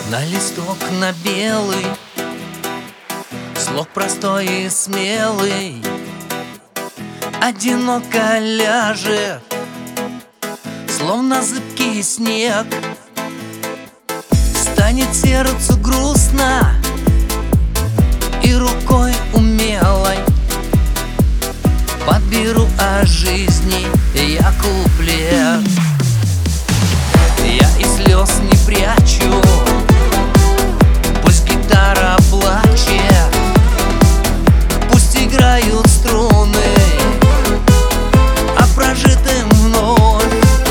На листок на белый, слог простой и смелый, одиноко ляжет, словно зыбкий снег. Станет сердцу грустно, и рукой умелой подберу о жизни я куплет. Я и слез не прячу, пусть гитара плачет, пусть играют струны о прожитом вновь.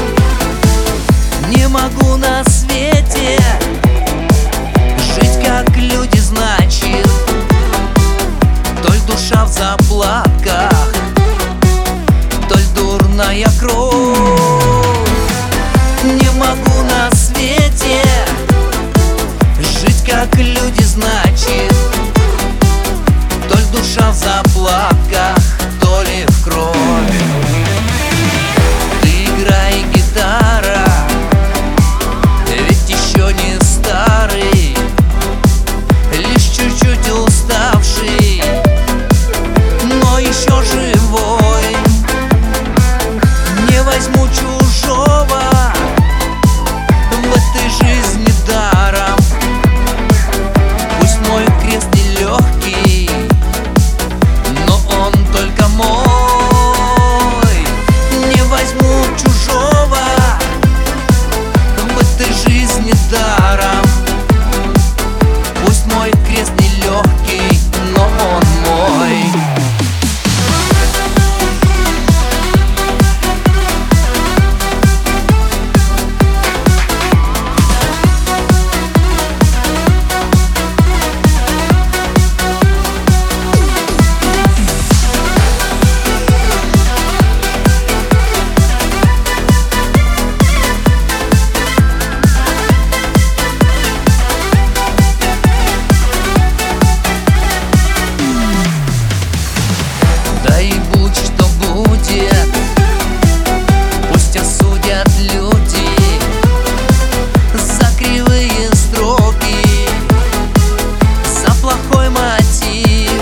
Не могу на свете жить, как люди, значит, толь душа в заплатках, толь дурная кровь. Не могу на свете жить, как люди, значит, толь душа в заплатках, то ли в крови. Ты играй, гитара, ведь еще не старый, лишь чуть-чуть уставший, но еще живой. Не возьму чужого в этой жизни даром, пусть мой крест нелегкий, но он только мой. Не возьму чужого в этой жизни даром, пусть мой крест нелегкий, но он мой. Да и будь что будет, пусть осудят люди за кривые строки, за плохой мотив,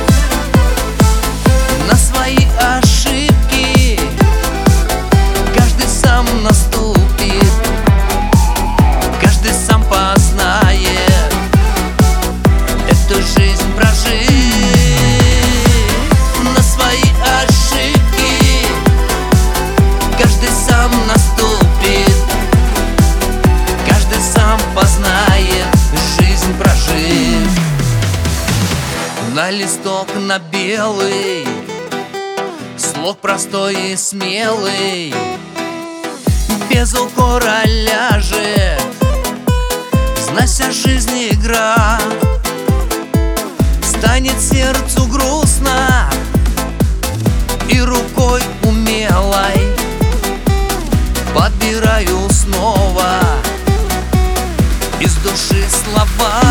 на свои ошибки каждый сам наступит, каждый сам познает эту жизнь прожить. На свои ошибки каждый сам наступит, каждый сам познает жизнь прожив. На листок на белый, слог простой и смелый, без укора ляжет, зная жизнь игра. Станет сердцу грустно, и рукой умелой подбираю снова из души слова.